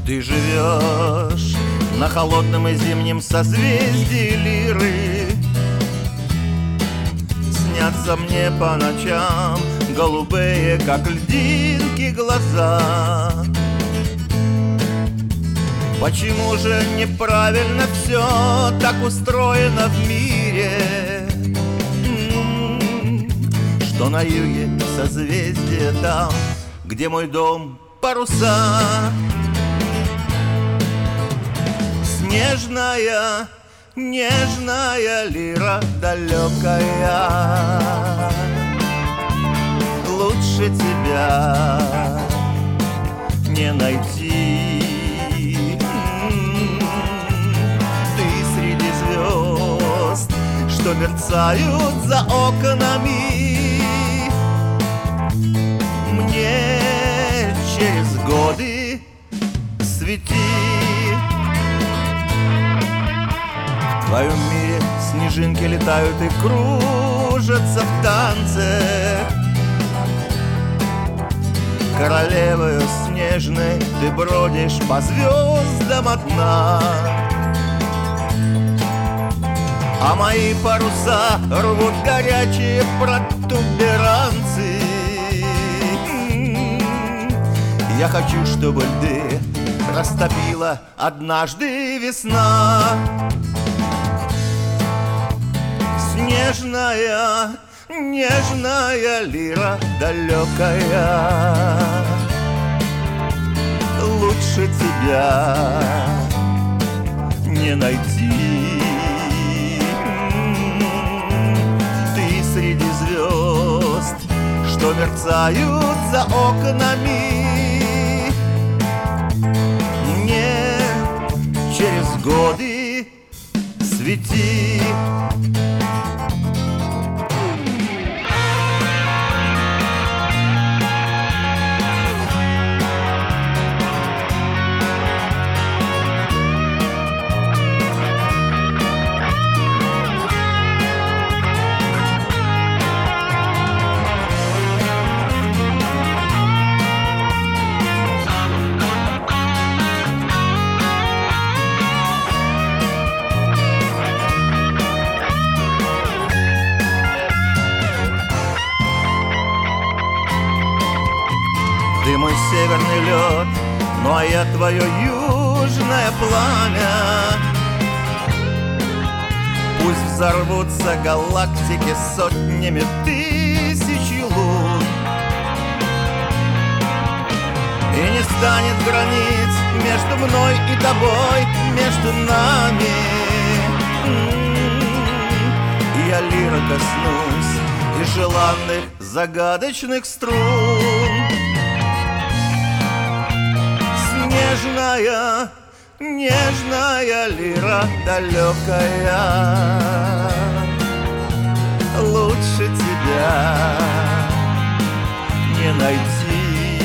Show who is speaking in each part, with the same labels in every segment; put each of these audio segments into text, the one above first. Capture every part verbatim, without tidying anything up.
Speaker 1: Ты живешь на холодном и зимнем созвездии Лиры. Снятся мне по ночам голубые, как льдинки, глаза. Почему же неправильно все так устроено в мире, что на юге созвездие там, где мой дом, паруса? Снежная, нежная лира далекая, лучше тебя не найти. Ты среди звезд, что мерцают за окнами, мне через годы свети. В твоем мире снежинки летают и кружатся в танце. Королевою снежной ты бродишь по звездам одна, а мои паруса рвут горячие протуберанцы. Я хочу, чтобы льды растопила однажды весна. Снежная, нежная лира далекая, лучше тебя не найти. Ты среди звезд, что мерцают за окнами, мне через годы свети. Ты мой северный лед, ну а я твое южное пламя. Пусть взорвутся галактики сотнями тысяч лун, и не станет границ между мной и тобой, между нами. И я лира коснусь и желанных загадочных струн. Нежная, нежная лира далекая, лучше тебя не найти.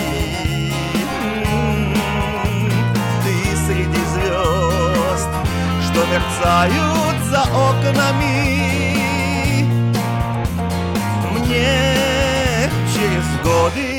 Speaker 1: Ты среди звезд, что мерцают за окнами, мне через годы